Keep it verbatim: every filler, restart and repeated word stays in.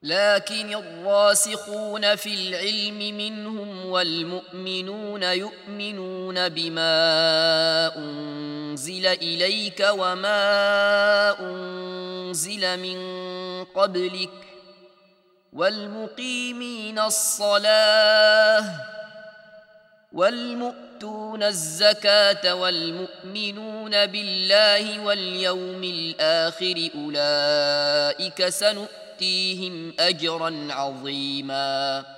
لكن الراسخون في العلم منهم والمؤمنون يؤمنون بما أنزل إليك وما أنزل من قبلك والمقيمين الصلاة والمؤتون الزكاة والمؤمنون بالله واليوم الآخر أولئك سنؤمنون يؤتيهم أجرا عظيما.